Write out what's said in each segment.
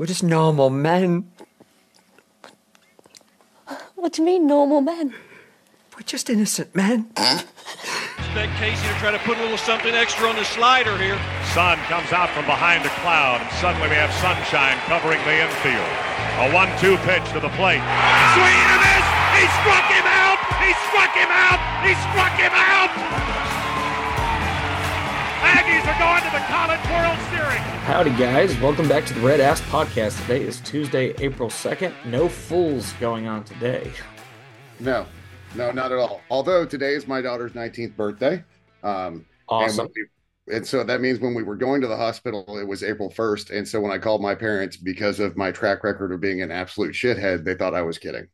We're just normal men. What do you mean, normal men? We're just innocent men. Expect Casey to try to put a little something extra on the slider here. Sun comes out from behind a cloud, and suddenly we have sunshine covering the infield. A 1-2 pitch to the plate. Swing and a miss! He struck him out! He struck him out! He struck him out! Aggies are going to the College World Series. Howdy, guys. Welcome back to the Red Ass Podcast. Today is Tuesday, April 2nd. No fools going on today. No, not at all. Although today is my daughter's 19th birthday. Awesome. And so that means when we were going to the hospital, it was April 1st. And so when I called my parents, because of my track record of being an absolute shithead, they thought I was kidding.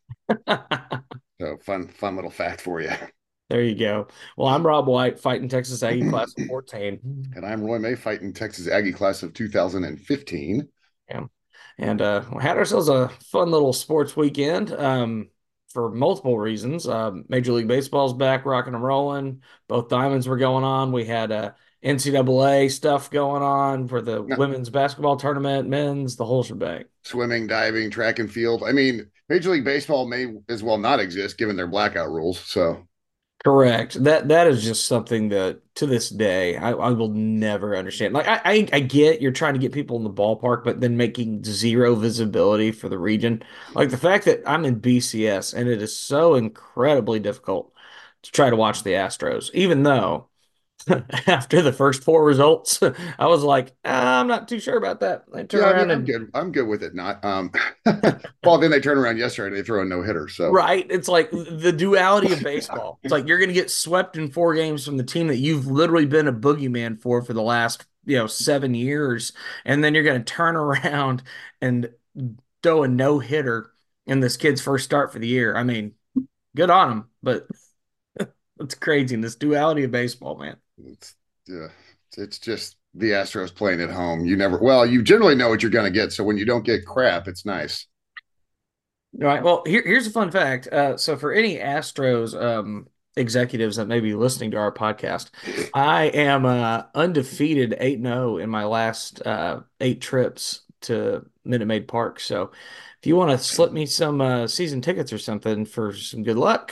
So fun little fact for you. There you go. Well, I'm Rob White, fighting Texas Aggie class of 14. And I'm Roy May, fighting Texas Aggie class of 2015. Yeah. And we had ourselves a fun little sports weekend for multiple reasons. Major League Baseball's back, rocking and rolling. Both diamonds were going on. We had NCAA stuff going on for the women's basketball tournament, men's, the whole shebang. Swimming, diving, track and field. I mean, Major League Baseball may as well not exist given their blackout rules. So correct. That is just something that to this day I will never understand. Like I get you're trying to get people in the ballpark, but then making zero visibility for the region. Like the fact that I'm in BCS and it is so incredibly difficult to try to watch the Astros, even though after the first four results, I was like, I'm not too sure about that. I'm good with it. Not well, then they turn around yesterday and they throw a no-hitter. So right. It's like the duality of baseball. It's like you're gonna get swept in 4 games from the team that you've literally been a boogeyman for the last 7 years, and then you're gonna turn around and throw a no-hitter in this kid's first start for the year. I mean, good on him, but it's crazy. This duality of baseball, man. It's just the Astros playing at home. You generally know what you're going to get. So when you don't get crap, it's nice. All right. Well, here's a fun fact. So for any Astros executives that may be listening to our podcast, I am undefeated 8-0 in my last 8 trips to Minute Maid Park. So if you want to slip me some season tickets or something for some good luck.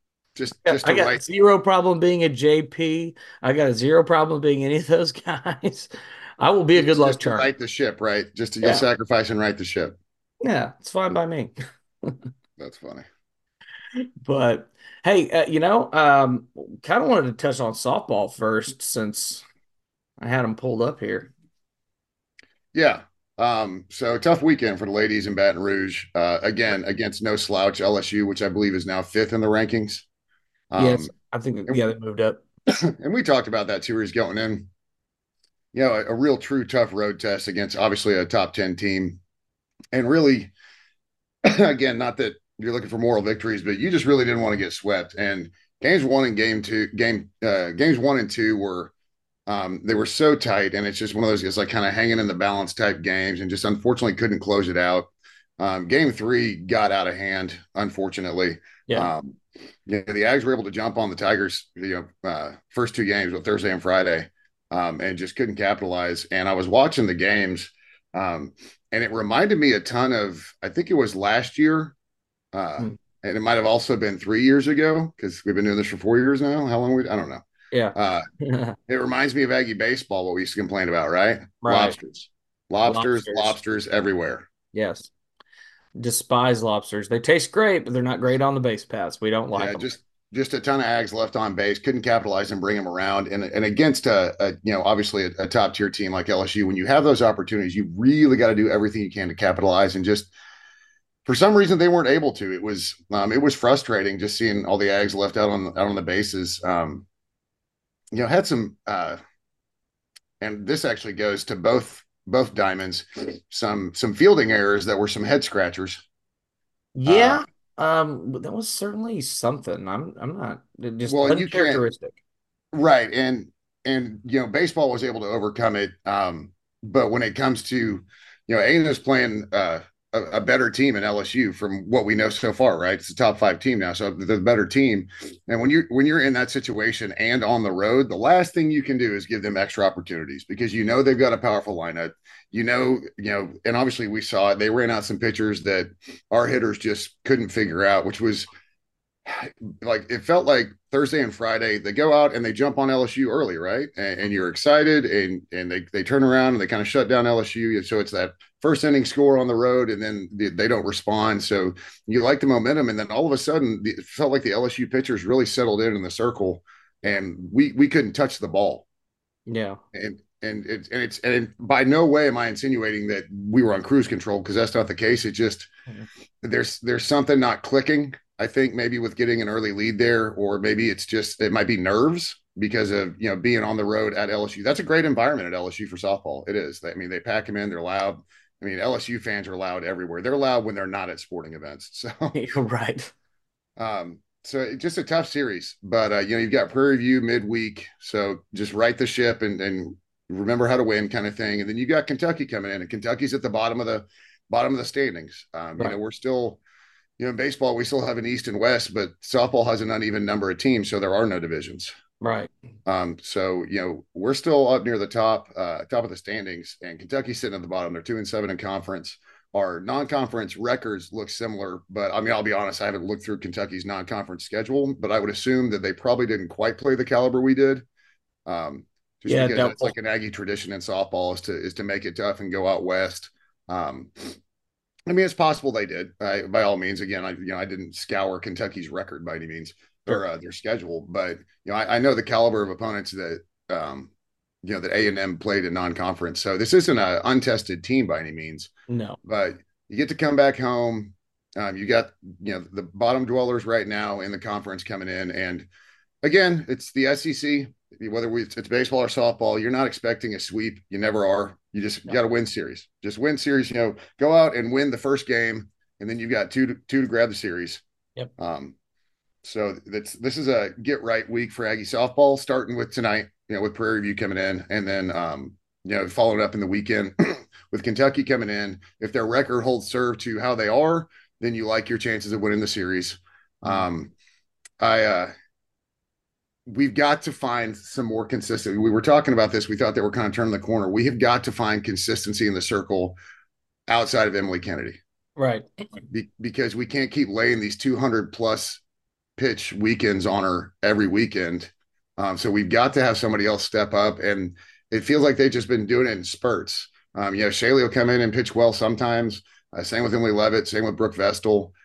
I got zero problem being a JP. I got a zero problem being any of those guys. I will be a good luck charm. Right the ship, right? Just to sacrifice and right the ship. Yeah, it's fine by me. That's funny. But hey, kind of wanted to touch on softball first since I had them pulled up here. Yeah. So tough weekend for the ladies in Baton Rouge. Again, against no slouch LSU, which I believe is now 5th in the rankings. Yes, I think they moved up. And we talked about that series going in. A real true tough road test against obviously a top 10 team. And really, again, not that you're looking for moral victories, but you just really didn't want to get swept. And games 1 and games 1 and 2 were they were so tight, and it's just one of those like kind of hanging in the balance type games, and just unfortunately couldn't close it out. Game 3 got out of hand, unfortunately. Yeah. The Ags were able to jump on the Tigers, first 2 games, with Thursday and Friday, and just couldn't capitalize. And I was watching the games, and it reminded me a ton of, I think it was last year, and it might have also been 3 years ago because we've been doing this for 4 years now. How long? I don't know. Yeah. It reminds me of Aggie baseball, what we used to complain about, right? Right. Lobsters everywhere. Yes. Despise lobsters. They taste great, but they're not great on the base paths. We don't like them. Just a ton of Ags left on base, couldn't capitalize and bring them around. And against obviously a top tier team like LSU, when you have those opportunities, you really got to do everything you can to capitalize. And just for some reason they weren't able to. It was frustrating just seeing all the Ags left out on the bases. Had some and this actually goes to both diamonds, some fielding errors that were some head scratchers. Yeah. That was certainly something. I'm not just uncharacteristic. Right. And baseball was able to overcome it. But when it comes to, Aina's playing a better team in LSU from what we know so far, right? It's a top 5 team now, so the better team. And when you're in that situation and on the road, the last thing you can do is give them extra opportunities because you know they've got a powerful lineup. And obviously we saw it. They ran out some pitchers that our hitters just couldn't figure out, which was like it felt like Thursday and Friday they go out and they jump on LSU early, right? And you're excited, and they turn around and they kind of shut down LSU. So it's that first inning score on the road, and then they don't respond. So you like the momentum, and then all of a sudden it felt like the LSU pitchers really settled in the circle, and we couldn't touch the ball. Yeah, and by no way am I insinuating that we were on cruise control because that's not the case. It just there's something not clicking. I think maybe with getting an early lead there, or maybe it might be nerves because of, being on the road at LSU. That's a great environment at LSU for softball. It is. I mean, they pack them in, they're loud. I mean, LSU fans are loud everywhere. They're loud when they're not at sporting events. So, right. So just a tough series, but you've got Prairie View midweek. So just right the ship and remember how to win kind of thing. And then you got Kentucky coming in, and Kentucky's at the bottom of the standings. Right. We're still, in baseball, we still have an East and West, but softball has an uneven number of teams, so there are no divisions. Right. So we're still up near the top of the standings, and Kentucky's sitting at the bottom. They're 2-7 in conference. Our non-conference records look similar, but I mean, I'll be honest, I haven't looked through Kentucky's non-conference schedule, but I would assume that they probably didn't quite play the caliber we did. Because it's like an Aggie tradition in softball is to make it tough and go out west. I mean, it's possible they did. By all means, again, I didn't scour Kentucky's record by any means or their schedule, but I know the caliber of opponents that that A&M played in non-conference. So this isn't an untested team by any means. No, but you get to come back home. You got the bottom dwellers right now in the conference coming in, and again, it's the SEC. Whether it's baseball or softball, you're not expecting a sweep. You never are. You just got to win series. Just win series. Go out and win the first game, and then you've got two to grab the series. Yep. So this is a get right week for Aggie softball, starting with tonight. With Prairie View coming in, and then followed up in the weekend with Kentucky coming in. If their record holds serve to how they are, then you like your chances of winning the series. We've got to find some more consistency. We were talking about this. We thought they were kind of turning the corner. We have got to find consistency in the circle outside of Emily Kennedy. Right. Because we can't keep laying these 200 plus pitch weekends on her every weekend. So we've got to have somebody else step up, and it feels like they've just been doing it in spurts. Shaylee will come in and pitch well sometimes. Same with Emily Levitt, same with Brooke Vestal.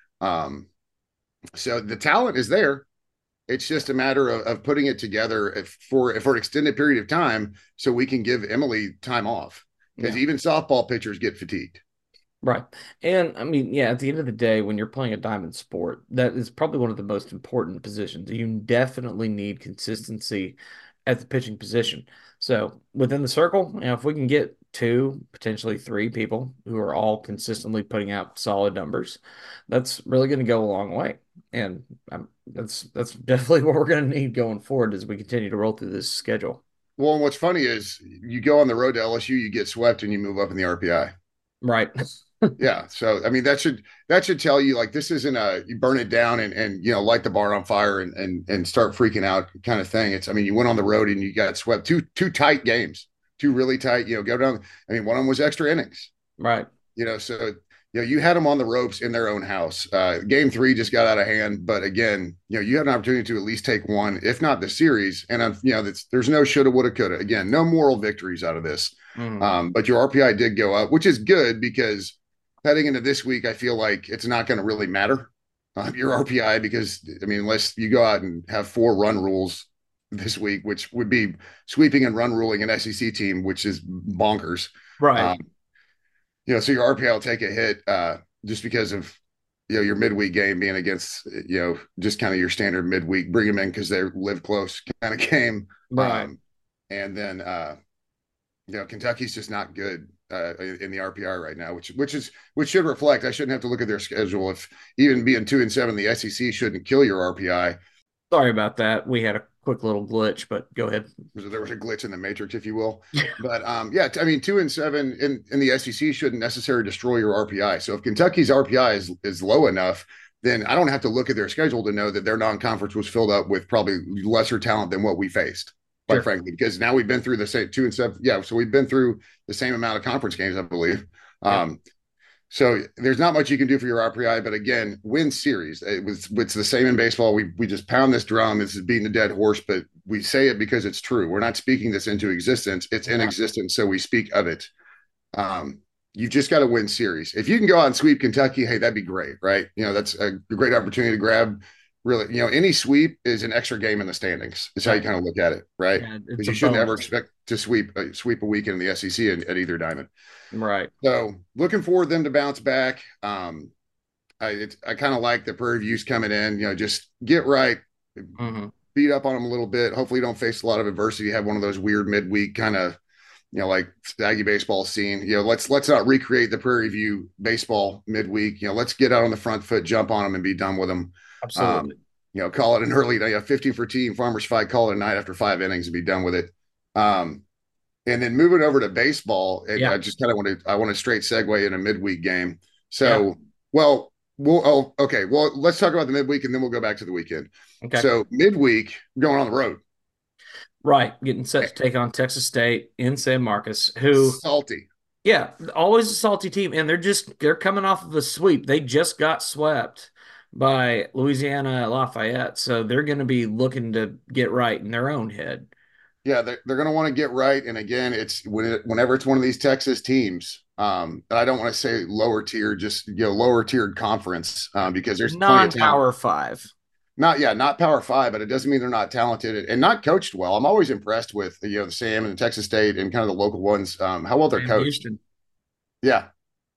So the talent is there. It's just a matter of putting it together for an extended period of time so we can give Emily time off, because even softball pitchers get fatigued. Right. And I mean, at the end of the day, when you're playing a diamond sport, that is probably one of the most important positions. You definitely need consistency at the pitching position. So within the circle, if we can get 2, potentially 3 people who are all consistently putting out solid numbers, that's really going to go a long way. And that's definitely what we're going to need going forward as we continue to roll through this schedule. Well, and what's funny is you go on the road to LSU, you get swept, and you move up in the RPI. Right. Yeah. So, I mean, that should tell you, like, this isn't you burn it down and light the bar on fire and start freaking out kind of thing. It's, I mean, you went on the road and you got swept. Two tight games, 2 really tight, go down. I mean, one of them was extra innings. Right. So, you had them on the ropes in their own house. Game 3 just got out of hand. But again, you had an opportunity to at least take one, if not the series. And, there's no shoulda, woulda, coulda. Again, no moral victories out of this. But your RPI did go up, which is good, because heading into this week, I feel like it's not going to really matter your RPI, because, I mean, unless you go out and have 4 run rules this week, which would be sweeping and run ruling an SEC team, which is bonkers. Right. So your RPI will take a hit just because of, your midweek game being against, just kind of your standard midweek, bring them in because they live close kind of game. Right. And then, Kentucky's just not good in the RPI right now, which should reflect. I shouldn't have to look at their schedule. If even being 2-7, the SEC shouldn't kill your RPI. Sorry about that. We had a quick little glitch, but go ahead. There was a glitch in the matrix, if you will. But yeah, I mean, 2-7 in the SEC shouldn't necessarily destroy your RPI. So if Kentucky's RPI is low enough, then I don't have to look at their schedule to know that their non-conference was filled up with probably lesser talent than what we faced, quite Sure. frankly, because now we've been through the same 2-7. Yeah, so we've been through the same amount of conference games, I believe. So there's not much you can do for your RPI, but again, win series. It's the same in baseball. We just pound this drum. This is beating a dead horse, but we say it because it's true. We're not speaking this into existence. It's in existence, so we speak of it. You've just got to win series. If you can go out and sweep Kentucky, hey, that'd be great, right? That's a great opportunity to grab. Really, any sweep is an extra game in the standings. It's how you kind of look at it, right? Yeah, Because you shouldn't ever expect to sweep a weekend in the SEC at either diamond. Right. So looking for them to bounce back. I kind of like the Prairie View's coming in. Just get right, beat up on them a little bit. Hopefully, you don't face a lot of adversity. Have one of those weird midweek kind of, like Aggie baseball scene. Let's not recreate the Prairie View baseball midweek. Let's get out on the front foot, jump on them, and be done with them. Absolutely. Call it an early 15 for team farmers fight. Call it a night after 5 innings and be done with it. And then moving over to baseball, I just kind of want to straight segue in a midweek game. So, okay. Well, let's talk about the midweek and then we'll go back to the weekend. Okay. So midweek, we're going on the road. Right. Getting set to take on Texas State in San Marcos, who salty. Yeah, always a salty team. And they're coming off of a sweep. They just got swept by Louisiana Lafayette. So they're going to be looking to get right in their own head. Yeah, they're going to want to get right. And again, it's whenever it's one of these Texas teams, I don't want to say lower tier, just lower tiered conference because there's non-Power 5. Not Power 5, but it doesn't mean they're not talented and not coached well. I'm always impressed with the Sam and the Texas State and kind of the local ones, how well they're coached. Houston. Yeah.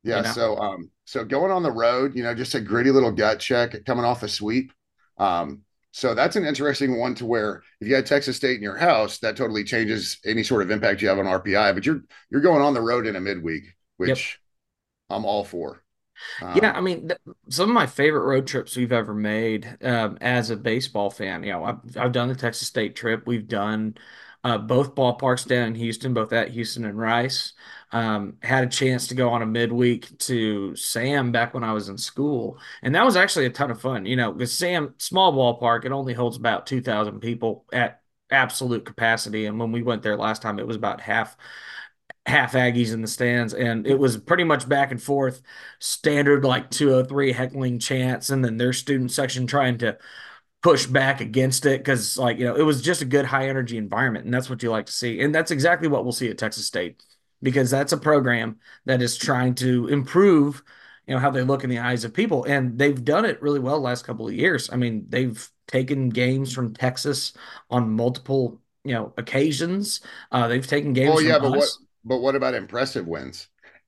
So going on the road, just a gritty little gut check coming off a sweep. So that's an interesting one to where if you had Texas State in your house, that totally changes any sort of impact you have on RPI. But you're going on the road in a midweek, which I'm all for. Yeah, I mean, some of my favorite road trips we've ever made as a baseball fan. I've done the Texas State trip. We've done both ballparks down in Houston, both at Houston and Rice. Had a chance to go on a midweek to Sam back when I was in school, and that was actually a ton of fun. Because Sam, small ballpark, it only holds about 2,000 people at absolute capacity, and when we went there last time, it was about half Aggies in the stands, and it was pretty much back and forth, standard like 203 heckling chants, and then their student section trying to push back against it because it was just a good high energy environment, and that's what you like to see. And that's exactly what we'll see at Texas State, because that's a program that is trying to improve how they look in the eyes of people, and they've done it really well the last couple of years. I mean, they've taken games from Texas on multiple occasions. They've taken games from us. But what about impressive wins?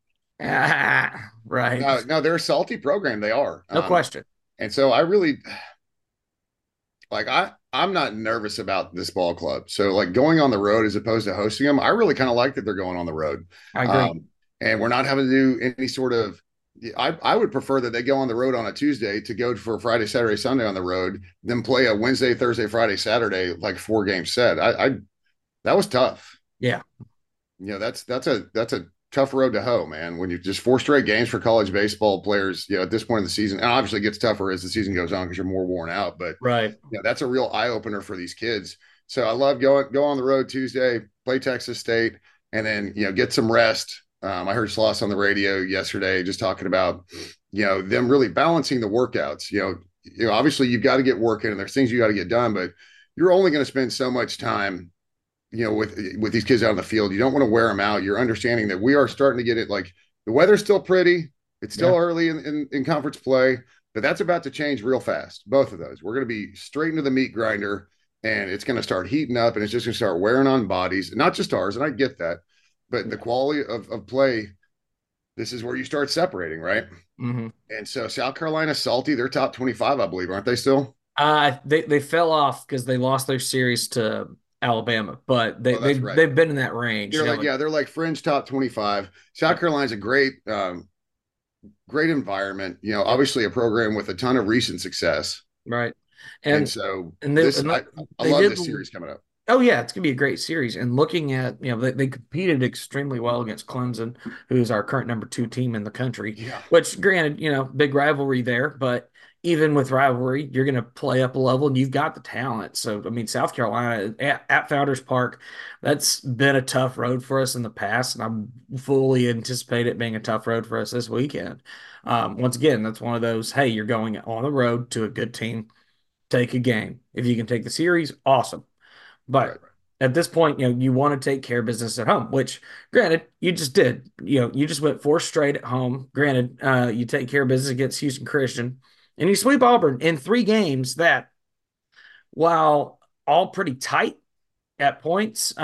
Right. No, they're a salty program. They are. No question. And so I really I'm not nervous about this ball club. So going on the road as opposed to hosting them, I really kind of like that they're going on the road. I agree. And we're not having to do any sort of I would prefer that they go on the road on a Tuesday to go for Friday, Saturday, Sunday on the road, then play a Wednesday, Thursday, Friday, Saturday, 4-game set. That was tough. Yeah. That's a tough road to hoe, man. When you just 4 straight games for college baseball players, at this point in the season, and obviously it gets tougher as the season goes on because you're more worn out. But right, that's a real eye opener for these kids. So I love go on the road Tuesday, play Texas State, and then get some rest. I heard Schloss on the radio yesterday just talking about them really balancing the workouts. Obviously you've got to get working and there's things you got to get done, but you're only going to spend so much time with these kids out on the field. You don't want to wear them out. You're understanding that we are starting to get it. The weather's still pretty. It's still early in conference play, but that's about to change real fast. Both of those. We're going to be straight into the meat grinder, and it's going to start heating up, and it's just going to start wearing on bodies, not just ours. And I get that, but the quality of play, this is where you start separating, right? Mm-hmm. And so South Carolina salty, they're top 25, I believe, aren't they still? They fell off because they lost their series to Alabama, but they've been in that range. They're like fringe top 25. South Carolina's a great environment. Obviously a program with a ton of recent success. Right. And And so and they this, and I they love did. this series coming up. Oh yeah, it's gonna be a great series. And looking at, they competed extremely well against Clemson, who's our current number two team in the country. Yeah. Which, granted, big rivalry there, but even with rivalry, you're gonna play up a level, and you've got the talent. So I mean, South Carolina at Founders Park, that's been a tough road for us in the past, and I fully anticipate it being a tough road for us this weekend. Once again, that's one of those. Hey, you're going on the road to a good team. Take a game. If you can take the series, awesome. Right. But at this point, you want to take care of business at home, which granted, you just did. You just went four straight at home. Granted, you take care of business against Houston Christian and you sweep Auburn in three games that, while all pretty tight at points,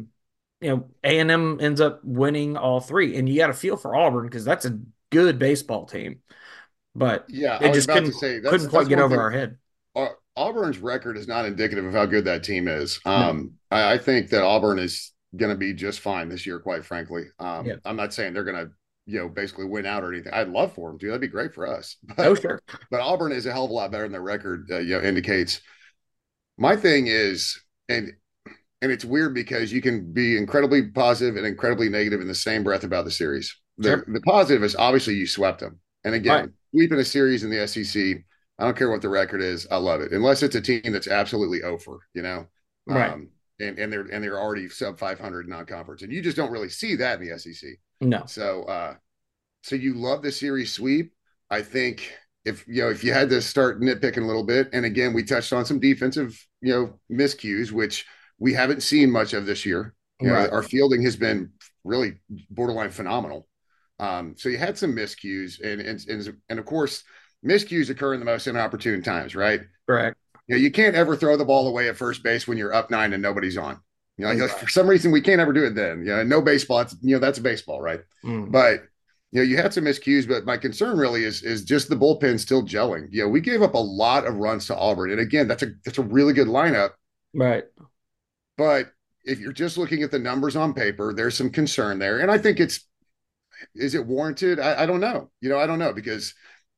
A&M ends up winning all three. And you got to feel for Auburn because that's a good baseball team. But Yeah, they I was just about to say couldn't quite that's get one over thing. our head. Auburn's record is not indicative of how good that team is. No. I think that Auburn is going to be just fine this year, quite frankly. Yeah. I'm not saying they're going to, basically win out or anything. I'd love for them to. That'd be great for us. Oh, sure. But Auburn is a hell of a lot better than their record, indicates. My thing is, and it's weird because you can be incredibly positive and incredibly negative in the same breath about the series. Sure. The positive is obviously you swept them. And again, Right. sweeping a series in the SEC, I don't care what the record is. I love it. Unless it's a team that's absolutely over, Right. And they're already sub 500 non-conference. And you just don't really see that in the SEC. No. So you love the series sweep. I think if you had to start nitpicking a little bit, and again, we touched on some defensive, miscues, which we haven't seen much of this year. Right. Our fielding has been really borderline phenomenal. So you had some miscues, and of course, miscues occur in the most inopportune times, right? Correct. You can't ever throw the ball away at first base when you're up 9 and nobody's on. Right. For some reason we can't ever do it then. No baseball. That's a baseball, right? But you had some miscues, but my concern really is just the bullpen still gelling. We gave up a lot of runs to Auburn, and again, that's a really good lineup. Right. But if you're just looking at the numbers on paper, there's some concern there, and I think is it warranted? I don't know. I don't know because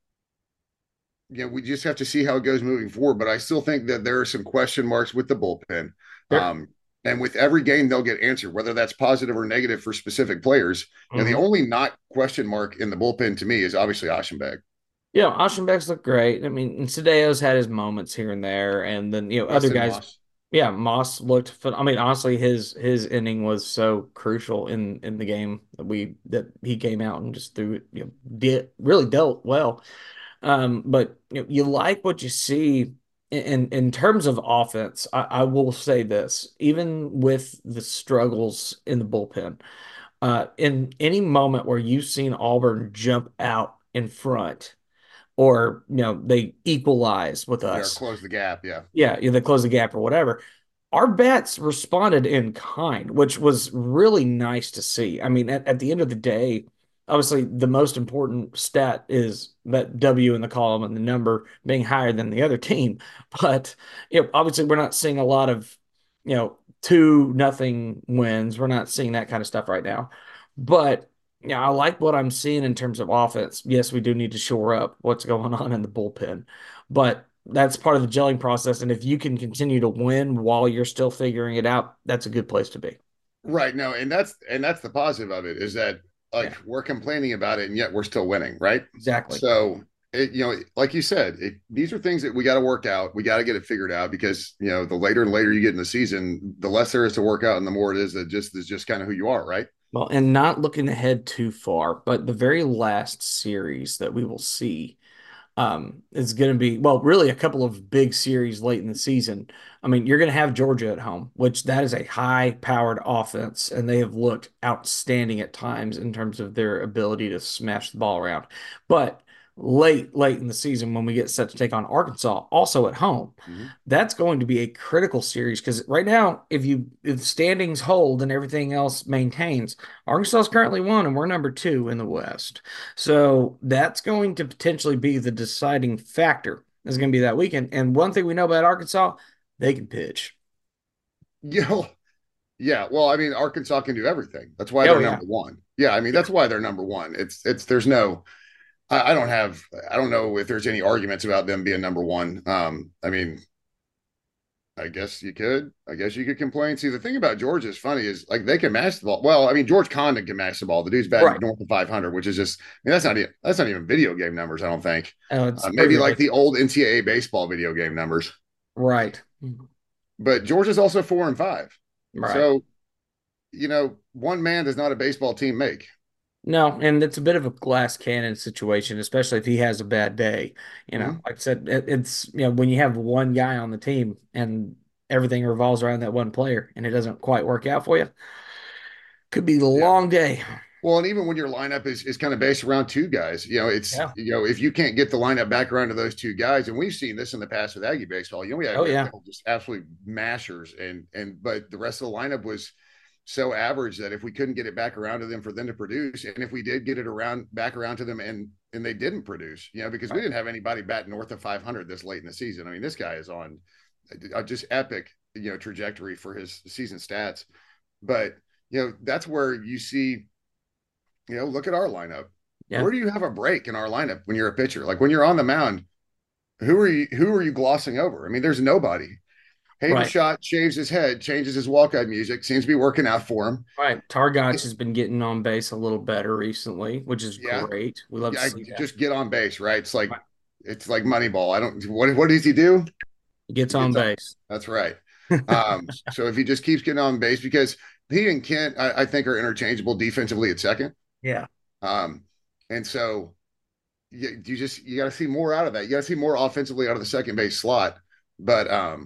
we just have to see how it goes moving forward. But I still think that there are some question marks with the bullpen. Sure. And with every game, they'll get answered, whether that's positive or negative for specific players. And the only not question mark in the bullpen to me is obviously Aschenbeck. Yeah, Aschenbeck's look great. I mean, Cedeo's had his moments here and there, and then other guys. Moss. Yeah, Moss looked. I mean, honestly, his inning was so crucial in the game that he came out and just threw it. Really dealt well. But you like what you see in terms of offense. I will say this, even with the struggles in the bullpen, in any moment where you've seen Auburn jump out in front, or they equalize with us, Close the gap. Yeah. Yeah, they close the gap or whatever. Our bats responded in kind, which was really nice to see. I mean, at the end of the day, obviously the most important stat is that W in the column and the number being higher than the other team. But obviously we're not seeing a lot of 2-0 wins. We're not seeing that kind of stuff right now. But I like what I'm seeing in terms of offense. Yes, we do need to shore up what's going on in the bullpen, but that's part of the gelling process. And if you can continue to win while you're still figuring it out, that's a good place to be. Right. No, and that's the positive of it is that we're complaining about it and yet we're still winning, right? Exactly. So like you said, these are things that we got to work out. We got to get it figured out because the later and later you get in the season, the less there is to work out, and the more it is that is just kind of who you are, right? Well, and not looking ahead too far, but the very last series that we will see is going to be, well, really a couple of big series late in the season. I mean, you're going to have Georgia at home, which that is a high-powered offense, and they have looked outstanding at times in terms of their ability to smash the ball around. But late in the season, when we get set to take on Arkansas, also at home, that's going to be a critical series because right now, if standings hold and everything else maintains, Arkansas is currently 1 and we're number 2 in the West. So that's going to potentially be the deciding factor. It's going to be that weekend. And one thing we know about Arkansas, they can pitch. Yeah. Well, I mean, Arkansas can do everything. That's why they're number 1. Yeah, I mean, that's why they're number 1. There's no I don't know if there's any arguments about them being number one. I mean, I guess you could. I guess you could complain. See, the thing about Georgia is funny is like they can match the ball. Well, I mean, George Condon can match the ball. The dude's batting Right. north of 500, which is just. I mean, that's not even video game numbers. I don't think. Oh, it's Maybe like pretty the old NCAA baseball video game numbers. right. But Georgia's also 4-5. Right. So, one man does not a baseball team make. No, and it's a bit of a glass cannon situation, especially if he has a bad day. Like I said, it's when you have one guy on the team and everything revolves around that one player, and it doesn't quite work out for you, could be a long day. Well, and even when your lineup is kind of based around two guys, if you can't get the lineup back around to those two guys, and we've seen this in the past with Aggie baseball, we had just absolute mashers, but the rest of the lineup was so average that if we couldn't get it back around to them for them to produce, and if we did get it back around to them and they didn't produce, because we didn't have anybody bat north of 500 this late in the season. I mean, this guy is on a just epic, trajectory for his season stats. But, that's where you see, look at our lineup. Yeah. Where do you have a break in our lineup when you're a pitcher? Like when you're on the mound, who are you glossing over? I mean, there's nobody. Hayden Schott shaves his head, changes his walk-up music, seems to be working out for him. Right. Targac has been getting on base a little better recently, which is great. We love to see that. Just get on base, right? It's like Moneyball. What does he do? He gets on base. That's right. So if he just keeps getting on base, because he and Kent, I think, are interchangeable defensively at second. Yeah. And so you got to see more out of that. You got to see more offensively out of the second base slot. But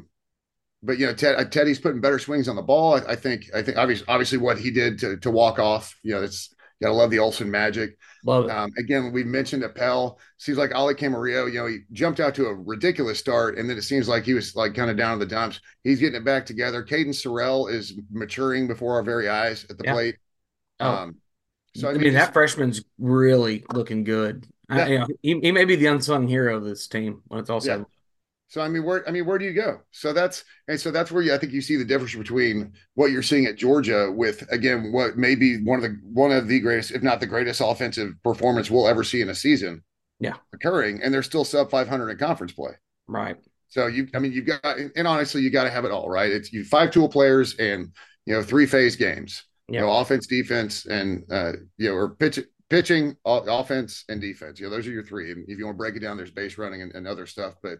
Teddy's putting better swings on the ball. I think obviously what he did to walk off, that's got to love the Olsen magic. Love it. Again, we mentioned Appel. Seems like Ali Camarillo, he jumped out to a ridiculous start, and then it seems like he was like kind of down in the dumps. He's getting it back together. Caden Sorrell is maturing before our very eyes at the plate. So I mean that freshman's really looking good. Yeah. He may be the unsung hero of this team when it's all said. Yeah. So where do you go? So that's where I think you see the difference between what you're seeing at Georgia with, again, what may be one of the greatest, if not the greatest, offensive performance we'll ever see in a season. Yeah, occurring, and they're still sub 500 in conference play. Right. So you've got, and honestly, you got to have it all, right? It's 5 tool players and 3 phase games. Yeah. Offense, defense, and or pitching, offense, and defense. Those are your 3. And if you want to break it down, there's base running and other stuff. But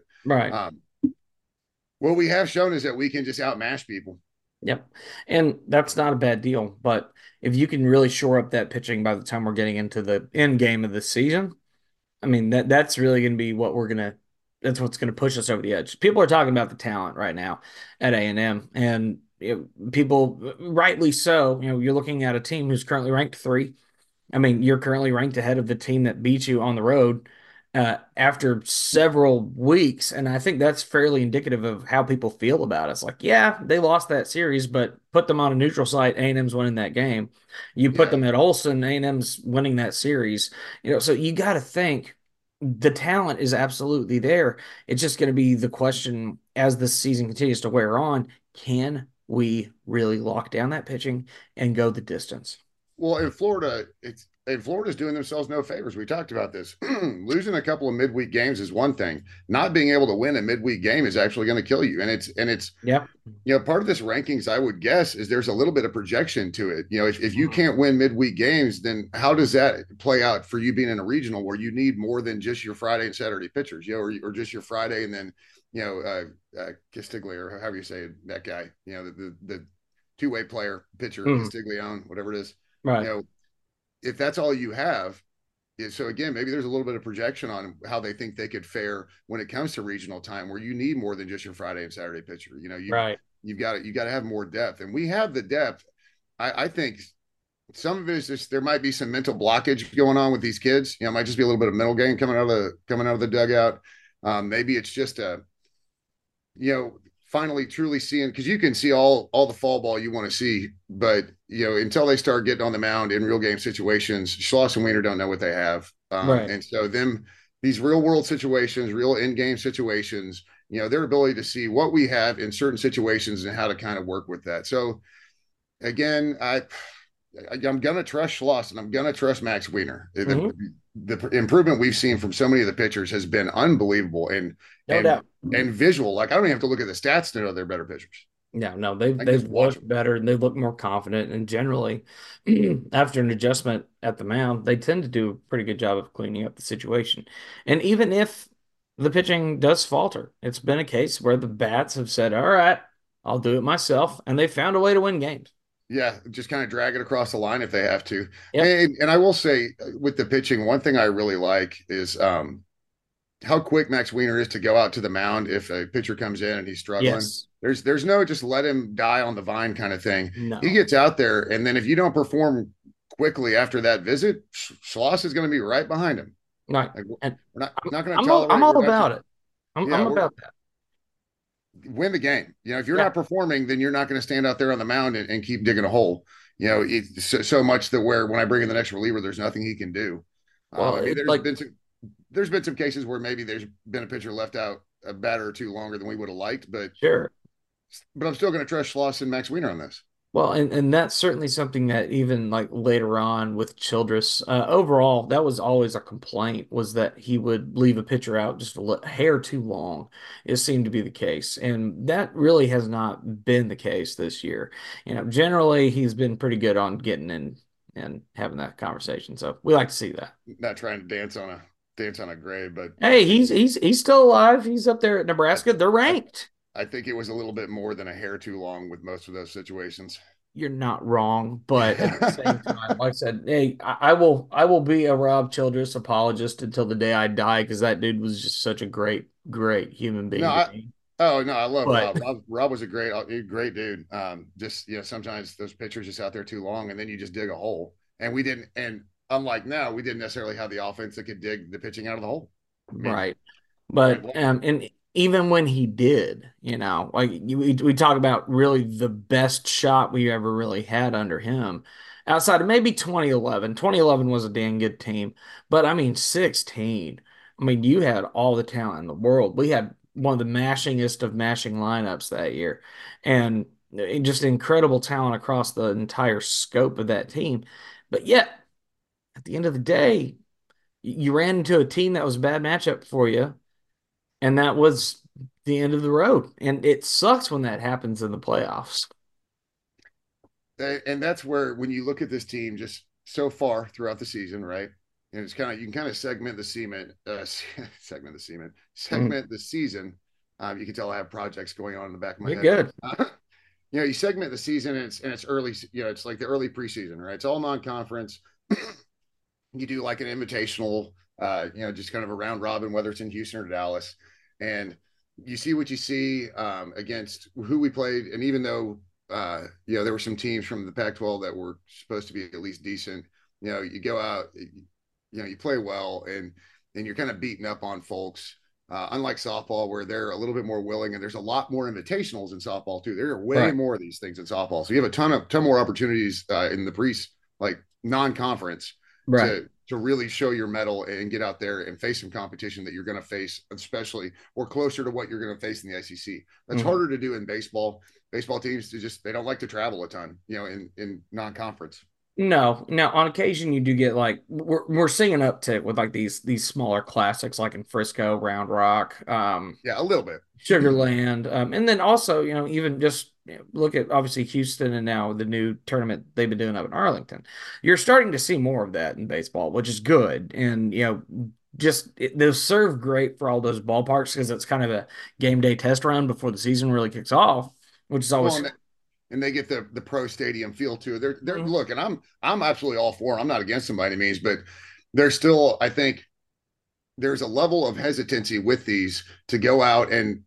what we have shown is that we can just outmash people. Yep. And that's not a bad deal. But if you can really shore up that pitching by the time we're getting into the end game of the season, I mean, that's really going to be that's what's going to push us over the edge. People are talking about the talent right now at A&M, and people, rightly so, you're looking at a team who's currently ranked 3. I mean, you're currently ranked ahead of the team that beat you on the road after several weeks. And I think that's fairly indicative of how people feel about it. It's like, yeah, they lost that series, but put them on a neutral site, A&M's winning that game. You put them at Olsen, A&M's winning that series. So you got to think the talent is absolutely there. It's just going to be the question as the season continues to wear on, can we really lock down that pitching and go the distance? Well, in Florida, Florida's doing themselves no favors. We talked about this. Losing a couple of midweek games is one thing. Not being able to win a midweek game is actually going to kill you. And it's part of this rankings, I would guess, is there's a little bit of projection to it. If you can't win midweek games, then how does that play out for you being in a regional where you need more than just your Friday and Saturday pitchers, or just your Friday and then Castiglia, or however you say it, that guy, the two-way player, pitcher, Castiglione, whatever it is. Right. If that's all you have, so again, maybe there's a little bit of projection on how they think they could fare when it comes to regional time, where you need more than just your Friday and Saturday pitcher. You've got to have more depth, and we have the depth. I think some of it is just there might be some mental blockage going on with these kids. It might just be a little bit of mental game coming out of the dugout. Maybe it's just finally truly seeing, because you can see all the fall ball you want to see, but until they start getting on the mound in real game situations, Schloss and Wiener don't know what they have. And so these real world situations, real in game situations, their ability to see what we have in certain situations and how to kind of work with that. So again, I'm going to trust Schloss and I'm going to trust Max Wiener. the improvement we've seen from so many of the pitchers has been unbelievable No doubt. and visual. Like I don't even have to look at the stats to know they're better pitchers. No, I can just they've watch them. looked better and they look more confident. And generally, after an adjustment at the mound, they tend to do a pretty good job of cleaning up the situation. And even if the pitching does falter, it's been a case where the bats have said, "All right, I'll do it myself," and they found a way to win games. Yeah, just kind of drag it across the line if they have to. Yep. And I will say with the pitching, one thing I really like is how quick Max Wiener is to go out to the mound if a pitcher comes in and he's struggling. Yes. There's no just let him die on the vine kind of thing. No. He gets out there, and then if you don't perform quickly after that visit, Schloss is going to be right behind him. Right. Like, And we're not going to I'm tolerate. all about it. I'm about that. Win the game. If you're Yeah. not performing, then you're not going to stand out there on the mound and keep digging a hole. It's so much that where when I bring in the next reliever, there's nothing he can do. Well, There's been some cases where maybe there's been a pitcher left out a batter or two longer than we would have liked, but sure. I'm still going to trust Schloss and Max Wiener on this. Well, and that's certainly something that even like later on with Childress, overall, that was always a complaint was that he would leave a pitcher out just a hair too long. It seemed to be the case, and that really has not been the case this year. Generally he's been pretty good on getting in and having that conversation. So we like to see that. Not trying to dance on a grave, but Hey, he's still alive. He's up there at Nebraska. They're ranked. I think it was a little bit more than a hair too long with most of those situations. You're not wrong, but at the same time, like I said, hey, I will be a Rob Childress apologist until the day I die because that dude was just such a great human being. I love But- Rob. Rob was a great dude. Just sometimes those pitchers just out there too long, and then you just dig a hole. And we didn't. And unlike now, we didn't necessarily have the offense that could dig the pitching out of the hole. Right. But and even when he did, we talk about really the best shot we ever really had under him, outside of maybe 2011. 2011 was a dang good team, but I mean 16. I mean, you had all the talent in the world. We had one of the mashingest of mashing lineups that year, and just incredible talent across the entire scope of that team. But yet, at the end of the day, you ran into a team that was a bad matchup for you, and that was the end of the road. And it sucks when that happens in the playoffs. And that's where when you look at this team just so far throughout the season, right? And it's kind of you can kind of segment the season. You can tell I have projects going on in the back of my You're head. good. You segment the season and it's early. It's like the early preseason, right? It's all non-conference. You do like an invitational, just kind of a round robin, whether it's in Houston or Dallas, and you see what you see against who we played. And even though there were some teams from the Pac-12 that were supposed to be at least decent, you go out, you play well, and you're kind of beating up on folks. Unlike softball, where they're a little bit more willing, and there's a lot more invitationals in softball too. There are way more of these things in softball, so you have a ton more opportunities in the non-conference to really show your mettle and get out there and face some competition that you're going to face, especially or closer to what you're going to face in the SEC. That's harder to do in baseball. Baseball teams they don't like to travel a ton, in non-conference. No, now on occasion you do get like we're seeing an uptick with like these smaller classics like in Frisco, Round Rock, a little bit, Sugarland, and then also even just look at obviously Houston and now the new tournament they've been doing up in Arlington. You're starting to see more of that in baseball, which is good, and they'll serve great for all those ballparks because it's kind of a game day test run before the season really kicks off, which is always. And they get the pro stadium feel too. They're look, and I'm absolutely all for them. I'm not against them by any means, but there's still, I think, there's a level of hesitancy with these to go out and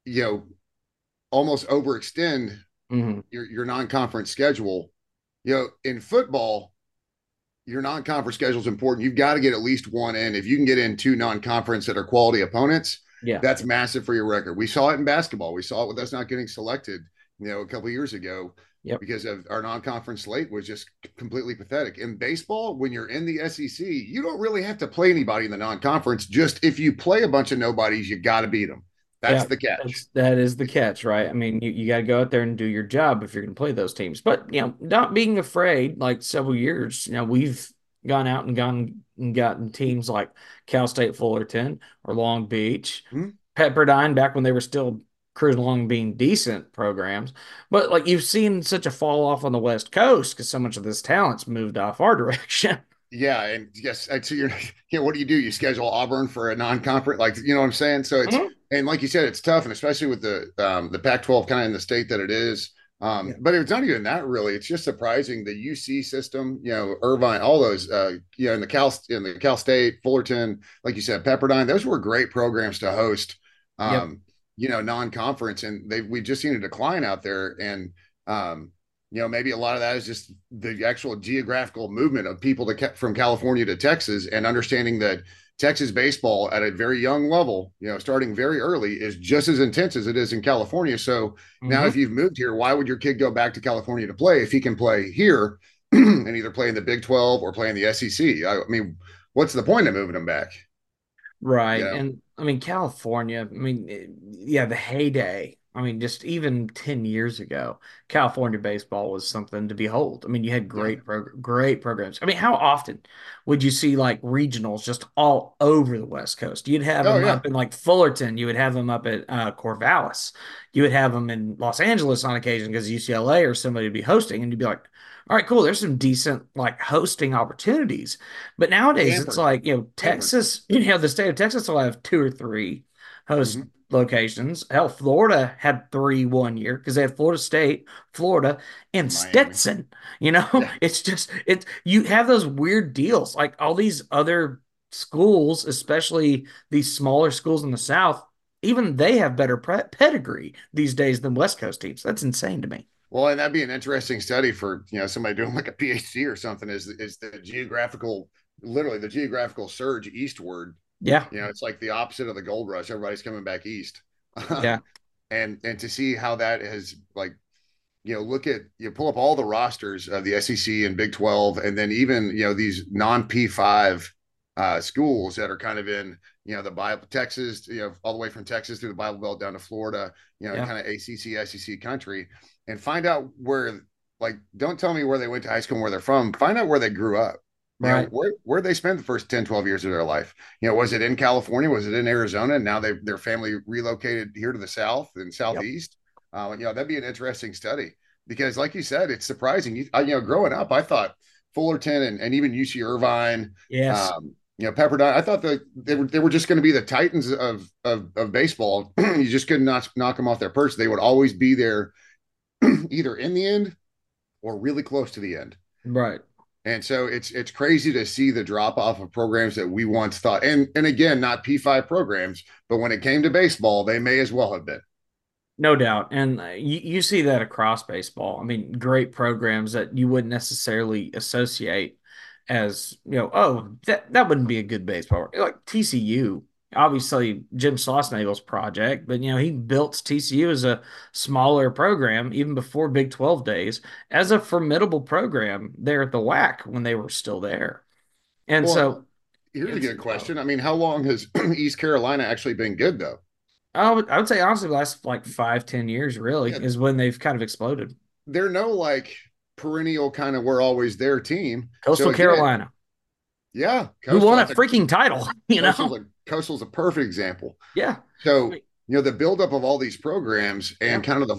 almost overextend your non-conference schedule. In football, your non-conference schedule is important. You've got to get at least one in. If you can get in two non-conference that are quality opponents, that's massive for your record. We saw it in basketball. We saw it with us not getting selected a couple of years ago because of our non-conference slate was just completely pathetic. In baseball, when you're in the SEC, you don't really have to play anybody in the non-conference. Just if you play a bunch of nobodies, you got to beat them. That's the catch. That is the catch, right? I mean, you got to go out there and do your job if you're going to play those teams. But, not being afraid, like several years, we've gone out and gone and gotten teams like Cal State Fullerton or Long Beach, Hmm? Pepperdine back when they were still cruising along being decent programs. But like you've seen such a fall off on the West Coast because so much of this talent's moved off our direction. Yeah, and yes, I see. What do? You schedule Auburn for a non-conference, like you know what I'm saying? So it's Mhm. and like you said, it's tough, and especially with the Pac-12 kind of in the state that it is. Yeah. But it's not even that really. It's just surprising the UC system, Irvine, all those, in the Cal State, Fullerton, like you said, Pepperdine. Those were great programs to host, Yep. non-conference, and we've just seen a decline out there, and um, maybe a lot of that is just the actual geographical movement of people from California to Texas and understanding that Texas baseball at a very young level, starting very early, is just as intense as it is in California. So now, if Hmm. you've moved here, why would your kid go back to California to play if he can play here and either play in the Big 12 or play in the SEC? I mean, what's the point of moving him back? You Right. know? And I mean, California, I mean, yeah, the heyday. I mean, just even 10 years ago, California baseball was something to behold. I mean, you had Yeah. great programs. I mean, how often would you see like regionals just all over the West Coast? You'd have Oh them yeah. up in like Fullerton, you would have them up at Corvallis, you would have them in Los Angeles on occasion because UCLA or somebody would be hosting, and you'd be like, all right, cool. There's some decent like hosting opportunities. But nowadays, it's Stanford. like, Stanford. Texas, the state of Texas will have two or three host Mhm. locations. Hell, Florida had three one year because they had Florida State, Florida, and Miami. Stetson. Yeah. It's just, you have those weird deals. Like all these other schools, especially these smaller schools in the South, even they have better pedigree these days than West Coast teams. That's insane to me. Well, and that'd be an interesting study for somebody doing like a PhD or something. Is the geographical, literally the geographical surge eastward. Yeah. It's like the opposite of the gold rush. Everybody's coming back east, Yeah. and to see how that has like look at pull up all the rosters of the SEC and Big 12, and then even these non P5 schools that are kind of in the Bible Texas, all the way from Texas through the Bible Belt down to Florida, Yeah. kind of ACC SEC country, and find out where, like, don't tell me where they went to high school and where they're from. Find out where they grew up. Right. Where they spent the first 10, 12 years of their life. Was it in California? Was it in Arizona? And now their family relocated here to the South and Yep. Southeast. That'd be an interesting study because, like you said, it's surprising. Growing up, I thought Fullerton and even UC Irvine, Yes. Pepperdine. I thought that they were just going to be the Titans of baseball. You just could not knock them off their perch. They would always be there, either in the end or really close to the end. Right. And so it's crazy to see the drop off of programs that we once thought, and again, not P5 programs, but when it came to baseball, they may as well have been. No doubt. And you see that across baseball. I mean, great programs that you wouldn't necessarily associate as, oh, that wouldn't be a good baseball. Like TCU, obviously Jim Schlossnagle's project, but, he built TCU as a smaller program even before Big 12 days as a formidable program there at the WAC when they were still there. And Well, so here's a it's, good question. I mean, how long has East Carolina actually been good though? I would say honestly, the last like 5, 10 years really Yeah, is when they've kind of exploded. they're no like perennial kind of we're always their team. So Coastal again, Carolina, yeah, who won a That's freaking title, Coastal's a perfect example. Yeah. I So mean, the buildup of all these programs yeah. and kind of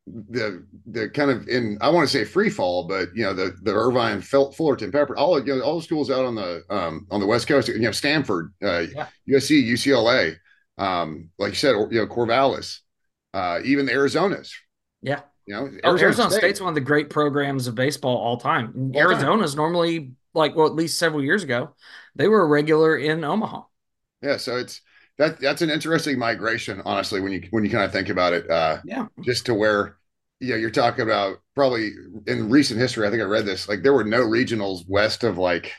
the kind of in I want to say free fall, but the Irvine, Fullerton, Pepper, all all the schools out on the West Coast, Stanford, Yeah. USC, UCLA, like you said, Corvallis, even the Arizonas, Yeah. Arizona Arizona State, State's one of the great programs of baseball all time. all time. Arizona's normally like, well, at least several years ago, they were a regular in Omaha. Yeah, so that's an interesting migration, honestly, when you kind of think about it. Yeah. Just to where, you're talking about probably in recent history. I think I read this. Like there were no regionals west of like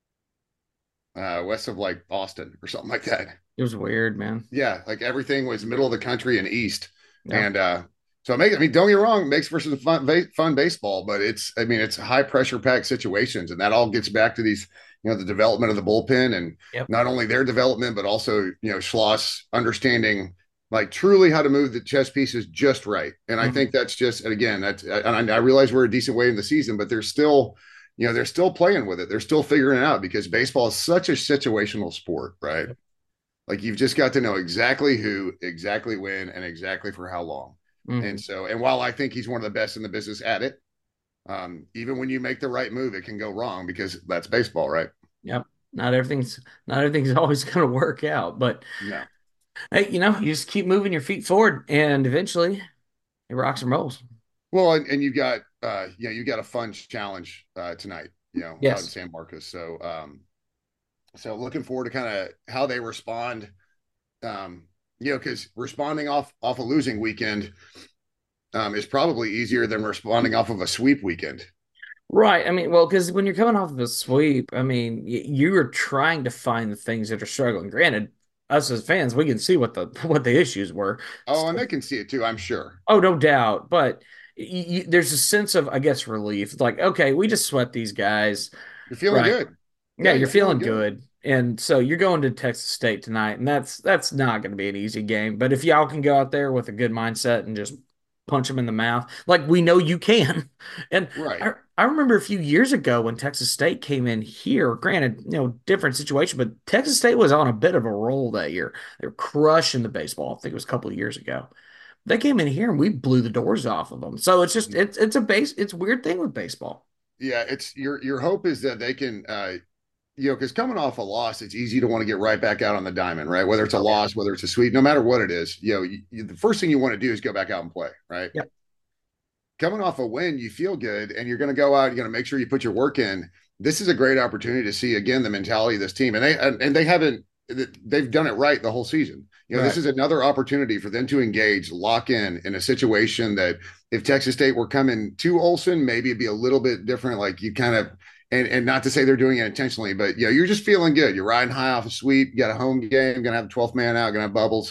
Austin or something like that. It was weird, man. Yeah, like everything was middle of the country and east, Yeah. and so it makes. I mean, don't get me wrong, it makes for some fun baseball, but it's high pressure packed situations, and that all gets back to these. The development of the bullpen and Yep. not only their development, but also, Schloss understanding like truly how to move the chess pieces just right. And I Mhm. think that's just, and again, and I realize we're a decent way in the season, but there's still, they're still playing with it. They're still figuring it out because baseball is such a situational sport, right? Like you've just got to know exactly who, exactly when, and exactly for how long. Mhm. And while I think he's one of the best in the business at it, even when you make the right move, it can go wrong because that's baseball, right? Yep. Not everything's always going to work out, but No. hey, you just keep moving your feet forward, and eventually it rocks and rolls. Well, and you've got a fun challenge tonight, out in Yes. San Marcos. So looking forward to kind of how they respond. Because responding off a losing weekend is probably easier than responding off of a sweep weekend. Right. I mean, well, because when you're coming off of a sweep, I mean, you are trying to find the things that are struggling. Granted, us as fans, we can see what the issues were. Oh, and they can see it too, I'm sure. Oh, no doubt. But there's a sense of, I guess, relief. It's like, okay, we just swept these guys. You're feeling Right. good. Yeah, Yeah, you're you're feeling feeling good. good. And so you're going to Texas State tonight, and that's not going to be an easy game. But if y'all can go out there with a good mindset and just punch them in the mouth, like we know you can. And Right. I remember a few years ago when Texas State came in here, granted, different situation, but Texas State was on a bit of a roll that year. They were crushing the baseball. I think it was a couple of years ago. They came in here and we blew the doors off of them. So it's just it's a weird thing with baseball. Yeah, it's your hope is that they can because coming off a loss, it's easy to want to get right back out on the diamond, right? Whether it's a loss, whether it's a sweep, no matter what it is, the first thing you want to do is go back out and play, right? Yep. Coming off a win, you feel good, and you're going to go out. You're going to make sure you put your work in. This is a great opportunity to see again the mentality of this team, and they haven't. They've done it right the whole season. Right. This is another opportunity for them to engage, lock in a situation that if Texas State were coming to Olson, maybe it'd be a little bit different. Like you kind of, and not to say they're doing it intentionally, but you're just feeling good. You're riding high off a sweep. You got a home game. Going to have the 12th man out. Going to have bubbles.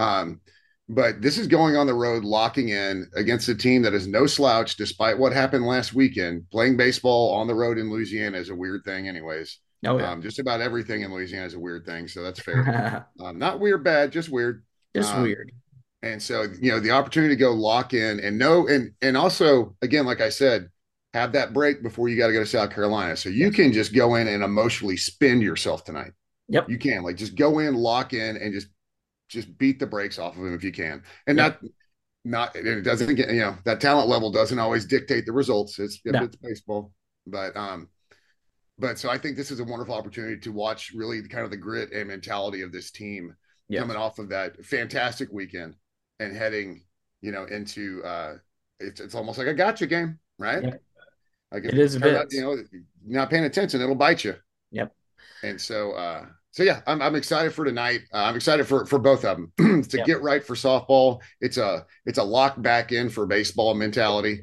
But this is going on the road, locking in against a team that is no slouch, despite what happened last weekend. Playing baseball on the road in Louisiana is a weird thing, anyways. Oh, yeah. Just about everything in Louisiana is a weird thing, so that's fair. Not weird, bad, just weird. Just weird. And so, the opportunity to go lock in and know, and also, again, like I said, have that break before you got to go to South Carolina. So you can just go in and emotionally spend yourself tonight. Yep. You can just go in, lock in, and just beat the brakes off of him if you can. And yep. not it doesn't get, that talent level doesn't always dictate the results. It's baseball. But so I think this is a wonderful opportunity to watch really kind of the grit and mentality of this team coming off of that fantastic weekend and heading, into it's almost like a gotcha game, right? Yep. Like it is a bit. Not paying attention, it'll bite you. Yep. And so yeah, I'm excited for tonight. I'm excited for both of them to get right for softball. It's a lock back in for baseball mentality.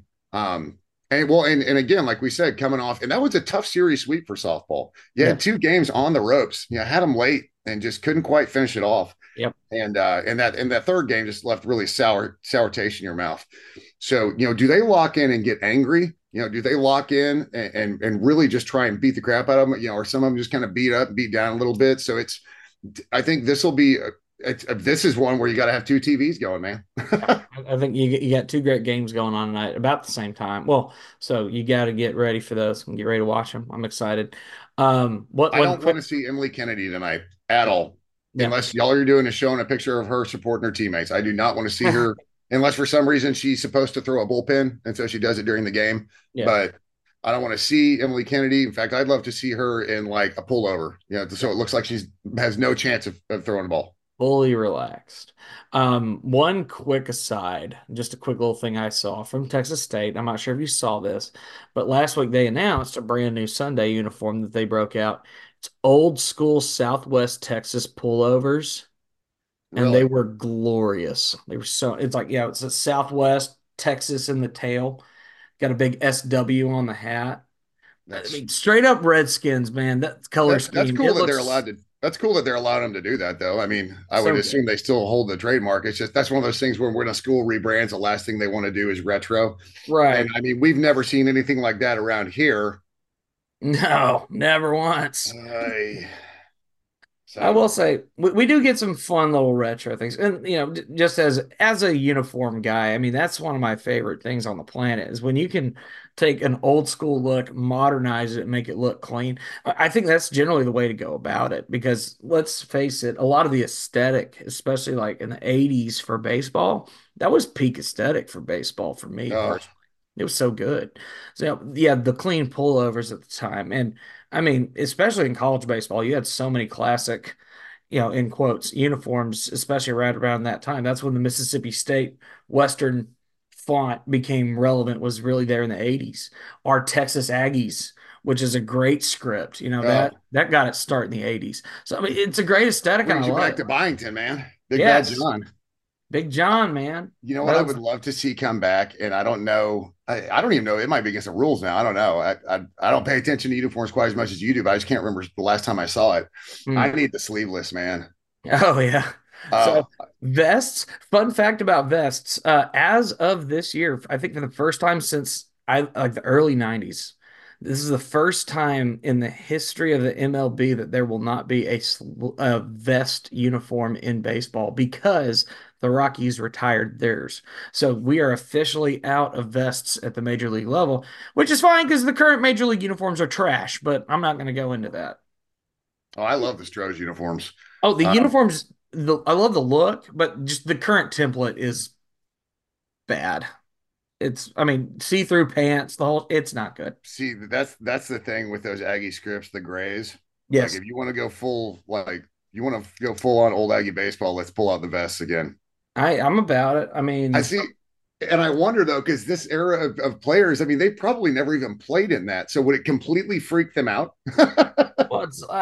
And again, like we said, coming off, and that was a tough series sweep for softball. You had 2 games on the ropes. Had them late and just couldn't quite finish it off. Yep. And that third game just left really sour taste in your mouth. So, do they lock in and get angry? Do they lock in and really just try and beat the crap out of them? Or some of them just kind of beat up, beat down a little bit. So I think this will be this is one where you got to have 2 TVs going, man. I think you got 2 great games going on tonight about the same time. Well, so you got to get ready for those and get ready to watch them. I'm excited. I don't want to see Emily Kennedy tonight at all, unless y'all are doing is showing a picture of her supporting her teammates. I do not want to see her unless for some reason she's supposed to throw a bullpen, and so she does it during the game. Yeah. But I don't want to see Emily Kennedy. In fact, I'd love to see her in like a pullover, so it looks like she has no chance of throwing the ball. Fully relaxed. One quick aside, just a quick little thing I saw from Texas State. I'm not sure if you saw this, but last week they announced a brand new Sunday uniform that they broke out. It's old school Southwest Texas pullovers, and they were glorious. They were it's like, it's a Southwest Texas in the tail. Got a big SW on the hat. I mean, straight up Redskins, man. That color scheme. That's cool that they're allowed to. That's cool that they're allowing them to do that, though. I mean, I would assume they still hold the trademark. It's just that's one of those things where when a school rebrands, the last thing they want to do is retro. Right. And I mean, we've never seen anything like that around here. No, never once. I So, will say we do get some fun little retro things, and just as a uniform guy, I mean that's one of my favorite things on the planet is when you can take an old school look, modernize it, and make it look clean. I think that's generally the way to go about it because let's face it, a lot of the aesthetic, especially like in the '80s for baseball, that was peak aesthetic for baseball for me oh, personally. It was so good. So yeah, the clean pullovers at the time, and I mean, especially in college baseball, you had so many classic, in quotes, uniforms, especially right around that time. That's when the Mississippi State Western font became relevant, was really there in the 80s. Our Texas Aggies, which is a great script, oh, that got its start in the 80s. So I mean, it's a great aesthetic and I brings you love back it. to Byington, man. Big Bad Yes, John. Big John, man. You know what I Roads. would love to see come back, and I don't know. I don't even know. It might be against the rules now. I don't know. I don't pay attention to uniforms quite as much as you do, but I just can't remember the last time I saw it. I Hmm. need the sleeveless, man. Oh yeah. Oh, So vests, fun fact about vests, as of this year, I think for the first time since I like the early 90s, this is the first time in the history of the MLB that there will not be a vest uniform in baseball because the Rockies retired theirs. So we are officially out of vests at the major league level, which is fine because the current major league uniforms are trash, but I'm not going to go into that. I love the Stros uniforms. Oh, the Um, uniforms, I love the look, but just the current template is bad. I mean, see-through pants, it's not good. See, that's the thing with those Aggie scripts, the grays. Like, Yes, if you want to go full, like you want to go full on old Aggie baseball, let's pull out the vests again. I'm about it. I I mean, see. And I wonder though, because this era of players, I mean, they probably never even played in that. So would it completely freak them out? well,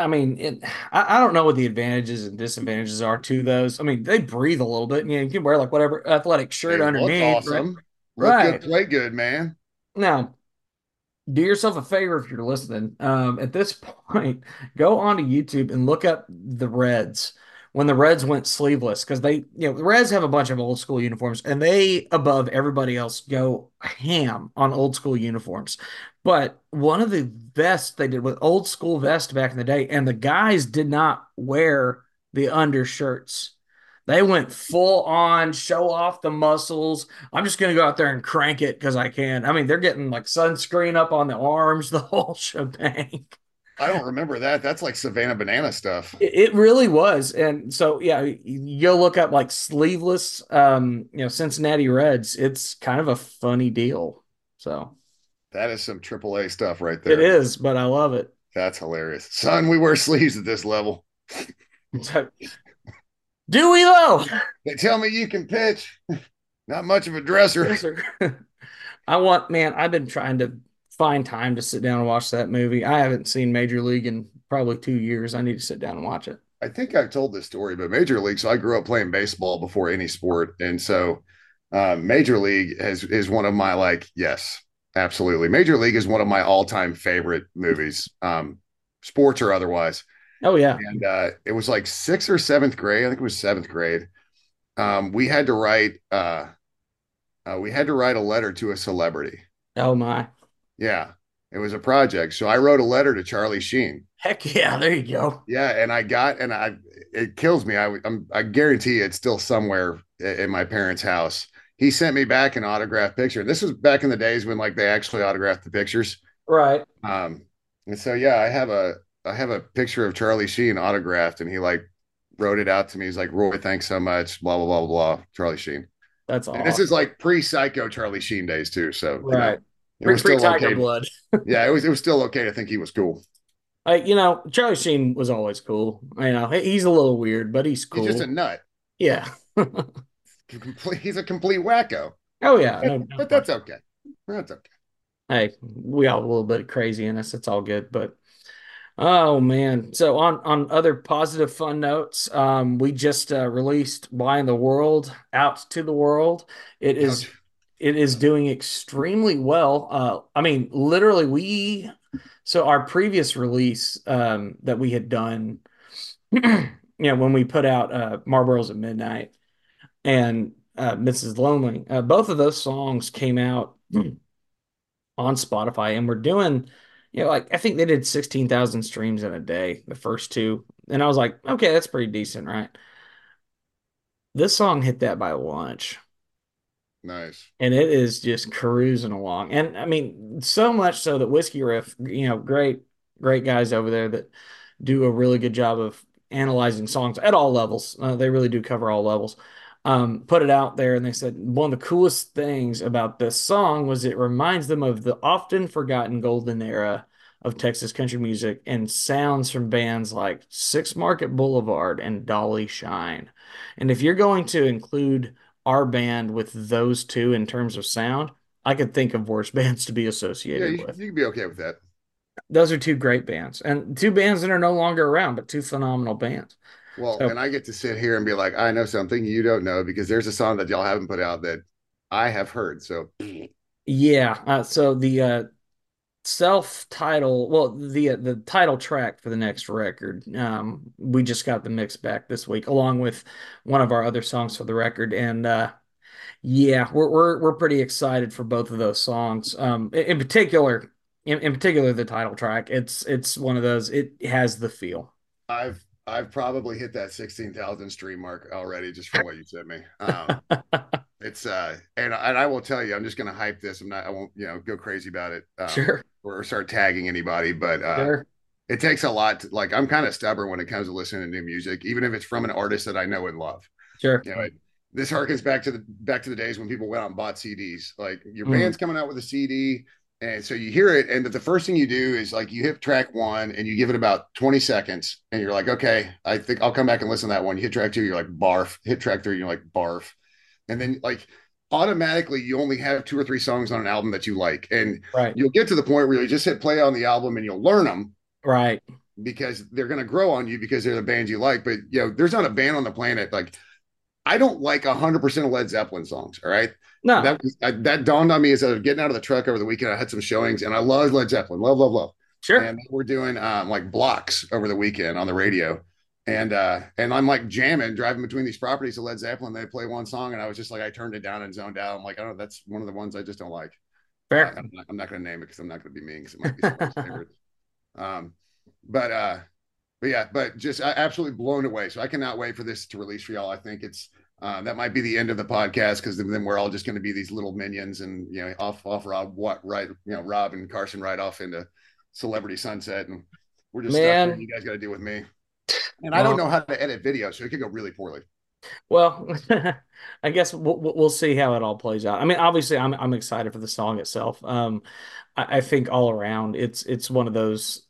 I don't know what the advantages and disadvantages are to those. I mean, they breathe a little bit, and you can wear like whatever athletic They shirt look underneath, right? awesome. Look good, Right. play good, man. Now, do yourself a favor if you're listening. At this point, go onto YouTube and look up the Reds when the Reds went sleeveless because the Reds have a bunch of old school uniforms and they, above everybody else, go ham on old school uniforms. But one of the vests they did with old school vest back in the day, and the guys did not wear the undershirts. They went full on, show off the muscles. I'm just gonna go out there and crank it because I can. I mean, they're getting like sunscreen up on the arms, the whole shebang. I don't remember that. That's like Savannah Banana stuff. It really was. And so yeah, you'll look up like sleeveless Cincinnati Reds. It's kind of a funny deal. So That is some AAA stuff right it there. is, but I love it. That's hilarious. Son, we wear sleeves at this level. So, do we though? They tell me you can pitch. Not much of a dresser. Man, I've been trying to find time to sit down and watch that movie. I haven't seen Major League in probably 2 years. I need to sit down and watch it. I think I've told this story, but Major League. So I grew up playing baseball before any sport, and so Major League is one of my like yes, absolutely. Major League is one of my all time favorite movies, sports or otherwise. Oh yeah. And it was like sixth or seventh grade. I think it was seventh grade. We had to write a letter to a celebrity. Oh my. Yeah, it was a project. So I wrote a letter to Charlie Sheen. Heck yeah, there you go. Yeah, it kills me. I guarantee it's still somewhere in my parents' house. He sent me back an autographed picture. This was back in the days when like they actually autographed the pictures. Right. And so yeah, I have a picture of Charlie Sheen autographed, and he like wrote it out to me. He's like, Roy, thanks so much. Blah blah blah blah. Charlie Sheen. That's And this awesome. is like pre-psycho Charlie Sheen days too. So Right. it was Free still Tiger okay. Blood. Yeah, it was still okay to think he was cool. Charlie Sheen was always cool. He's a little weird, but he's He's just a cool. nut. Yeah. He's a complete wacko. Oh yeah. But, No, but that's okay. That's okay. hey, we all have a little bit of crazy in us. It's all good. But oh man. So on other positive fun notes, we just released Why in the World out to the world. It is Ouch. it is doing extremely well. I mean, literally so our previous release that we had done, when we put out Marlboros at Midnight and Mrs. Lonely, both of those songs came out on Spotify, and we're doing like I think they did 16,000 streams in a day, the first two. And I was like, okay, that's pretty decent, right? This song hit that by lunch. Nice. And it is just cruising along. And I mean, so much so that Whiskey Riff, great guys over there that do a really good job of analyzing songs at all levels. They really do cover all levels. Put it out there, and they said one of the coolest things about this song was it reminds them of the often forgotten golden era of Texas country music and sounds from bands like Six Market Boulevard and Dolly Shine. And if you're going to include our band with those two in terms of sound, I could think of worse bands to be Yeah, associated with. you can be okay with that. Those are two great bands and two bands that are no longer around, but two phenomenal bands. Well, So and I get to sit here and be like, I know something you don't know because there's a song that y'all haven't put out that I have heard. So yeah, so the self-title, well, the title track for the next record, we just got the mix back this week, along with one of our other songs for the record, and yeah, we're pretty excited for both of those songs. In particular, in particular, the title track, it's one of those. It has the feel. I've probably hit that 16,000 stream mark already just from what you sent me. It's and I will tell you, I'm just gonna hype this. I won't, go crazy about it. Sure, Or start tagging anybody, but sure, it takes a lot like I'm kind of stubborn when it comes to listening to new music, even if it's from an artist that I know and love. sure. This harkens back to the days when people went out and bought CDs. Like your Mm, band's coming out with a CD, and so you hear it, and the first thing you do is like you hit track one, and you give it about 20 seconds, and you're like, okay, I think I'll come back and listen to that one. You hit track two, you're like barf. Hit track three, you're like barf, and then like automatically you only have two or three songs on an album that you like, and right, you'll get to the point where you just hit play on the album and you'll learn them right. because they're going to grow on you because they're the bands you like. But there's not a band on the planet like I don't like 100% of Led Zeppelin songs. All right. No, That dawned on me as I was getting out of the truck over the weekend. I had some showings and I love Led Zeppelin. Love, love, love. sure. And we're doing like blocks over the weekend on the radio. And I'm like jamming, driving between these properties of Led Zeppelin. They play one song, and I was just like, I turned it down and zoned out. I'm like, oh, that's one of the ones I just don't like. Fair. I'm not going to name it because I'm not going to be mean because it might be someone's favorite. Um, but yeah, but just absolutely blown away. So I cannot wait for this to release for y'all. I think it's that might be the end of the podcast because then we're all just going to be these little minions and off Rob Rob and Carson right off into celebrity sunset and we're just stuck here and Man, you guys got to deal with me. And I don't know well, how to edit video, so it could go really poorly. well, I guess we'll see how it all plays out. I mean, obviously, I'm excited for the song itself. I think all around, it's one of those.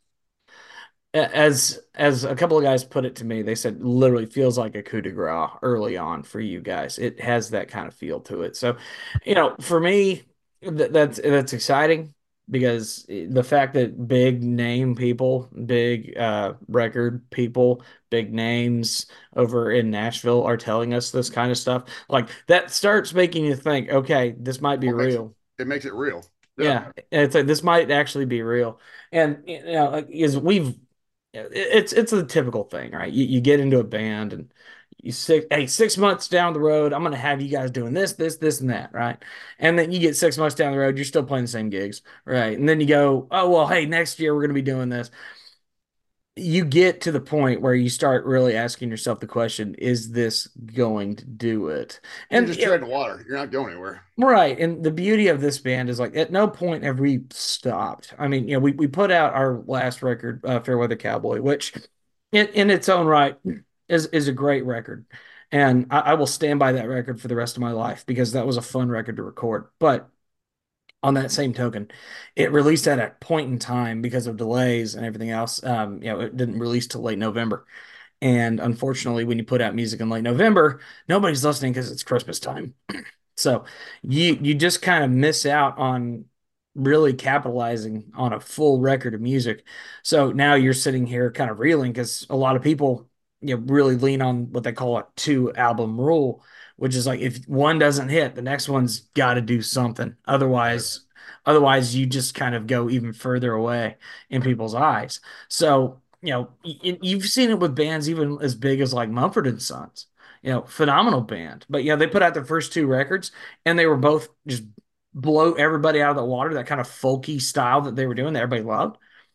As a couple of guys put it to me, they said literally feels like a coup de grace early on for you guys. It has that kind of feel to it. So, for me, that's exciting because the fact that big name people, big record people, big names over in Nashville are telling us this kind of stuff, like that starts making you think, okay, this might be What makes real. it makes it real. Yeah. Yeah, it's like this might actually be real. And like, is we've it's the typical thing, right? You get into a band and you 6 months down the road, I'm gonna have you guys doing this, and that, right? And then you get 6 months down the road, you're still playing the same gigs, right? And then you go, oh well, hey, next year we're gonna be doing this. You get to the point where you start really asking yourself the question, is this going to do it? You're And just treading water. You're not going anywhere. right. And the beauty of this band is like at no point have we stopped. I mean, we put out our last record, Fairweather Cowboy, which in its own right is a great record. And I will stand by that record for the rest of my life because that was a fun record to record. But on that same token, it released at a point in time because of delays and everything else. It didn't release till late November. And unfortunately, when you put out music in late November, nobody's listening because it's Christmas time. So you just kind of miss out on really capitalizing on a full record of music. So now you're sitting here kind of reeling because a lot of people really lean on what they call a two album rule, which is like if one doesn't hit, the next one's got to do something. Right. Otherwise you just kind of go even further away in people's eyes. So, you've seen it with bands even as big as like Mumford and Sons, phenomenal band. But they put out their first two records and they were both just blow everybody out of the water, that kind of folky style that they were doing that everybody loved.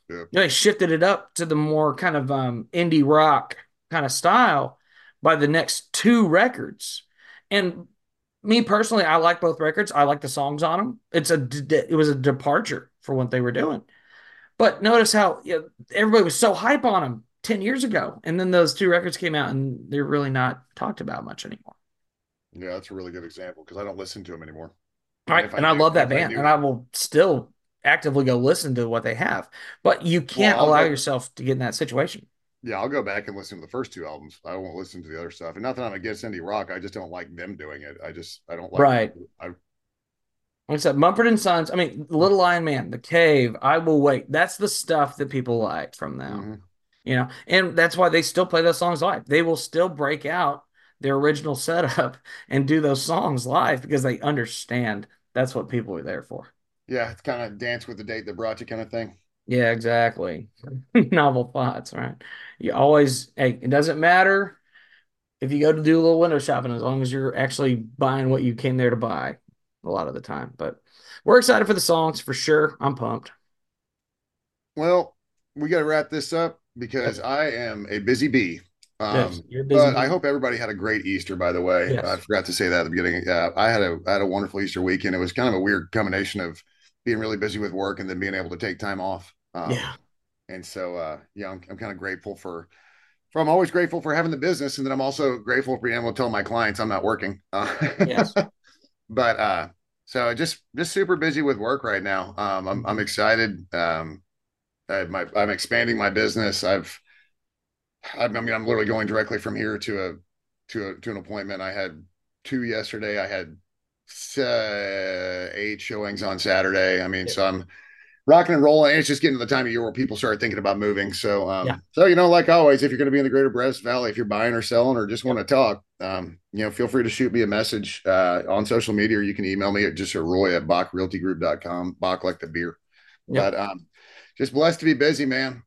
Yeah. They shifted it up to the more kind of indie rock kind of style by the next two records. And me personally, I like both records. I like the songs on them. It was a departure for what they were doing. But notice how everybody was so hype on them 10 years ago. And then those two records came out and they're really not talked about much anymore. Yeah, that's a really good example because I don't listen to them anymore. Right. And I love that band. And I will still actively go listen to what they have. But you can't allow yourself to get in that situation. Yeah, I'll go back and listen to the first two albums. I won't listen to the other stuff. And not that I'm against indie rock. I just don't like them doing it. I don't like right. Like I said, Mumford and Sons. I mean, Little Lion Man, The Cave, I Will Wait. That's the stuff that people like from them. Mm-hmm. And that's why they still play those songs live. They will still break out their original setup and do those songs live because they understand that's what people are there for. Yeah, it's kind of dance with the date that brought you kind of thing. Yeah, exactly. Novel thoughts, right? You always, it doesn't matter if you go to do a little window shopping as long as you're actually buying what you came there to buy a lot of the time. But we're excited for the songs for sure. I'm pumped. Well, we got to wrap this up because I am a busy bee. Yes, you're busy but I hope everybody had a great Easter, by the way. Yes. I forgot to say that at the beginning. I had a wonderful Easter weekend. It was kind of a weird combination of being really busy with work and then being able to take time off. And so, I'm kind of grateful I'm always grateful for having the business. And then I'm also grateful for being able to tell my clients I'm not working. Yes. But, so just super busy with work right now. I'm excited. I'm expanding my business. I'm literally going directly from here to an appointment. I had 2 yesterday. I had 8 showings on Saturday. I mean, so I'm rocking and rolling. It's just getting to the time of year where people start thinking about moving. So, like always, if you're going to be in the greater Brazos Valley, if you're buying or selling or just want to talk, feel free to shoot me a message on social media, or you can email me at Roy@BachRealtyGroup.com. Bach like the beer. But just blessed to be busy, man.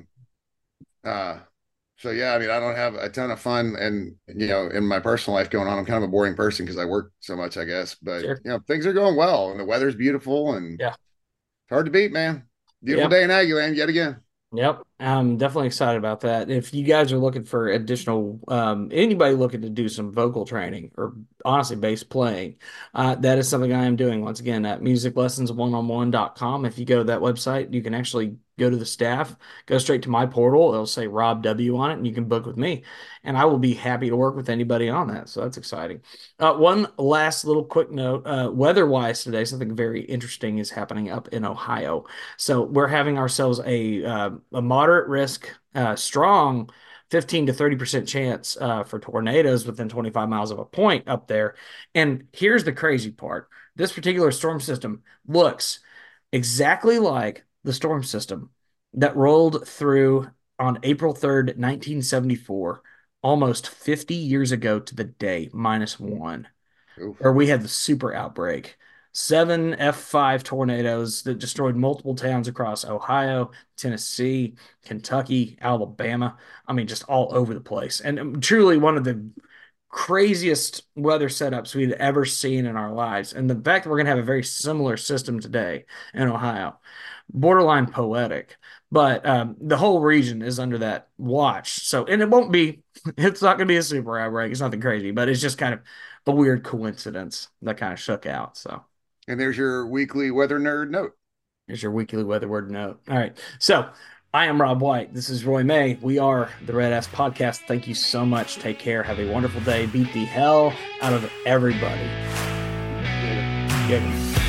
So yeah, I mean, I don't have a ton of fun and, in my personal life going on. I'm kind of a boring person because I work so much, I guess, but things are going well and the weather's beautiful and it's hard to beat, man. Beautiful day in Aggieland yet again. Yep. I'm definitely excited about that. If you guys are looking for additional, anybody looking to do some vocal training or honestly bass playing, that is something I am doing once again at musiclessons1on1.com. If you go to that website, you can actually go to the staff, go straight to my portal. It'll say Rob W on it and you can book with me and I will be happy to work with anybody on that. So that's exciting. One last little quick note, weather-wise today, something very interesting is happening up in Ohio. So we're having ourselves a moderate risk, strong 15 to 30% chance for tornadoes within 25 miles of a point up there. And here's the crazy part. This particular storm system looks exactly like the storm system that rolled through on April 3rd, 1974, almost 50 years ago to the day, -1, where we had the super outbreak. 7 F5 tornadoes that destroyed multiple towns across Ohio, Tennessee, Kentucky, Alabama. I mean, just all over the place. And truly one of the craziest weather setups we'd ever seen in our lives. And the fact that we're going to have a very similar system today in Ohio, borderline poetic. But the whole region is under that watch. So, and it's not going to be a super outbreak. It's nothing crazy, but it's just kind of a weird coincidence that kind of shook out. So. And there's your weekly weather nerd note. There's your weekly weather word note. All right. So I am Rob White. This is Roy May. We are the Red Ass Podcast. Thank you so much. Take care. Have a wonderful day. Beat the hell out of everybody. Yeah.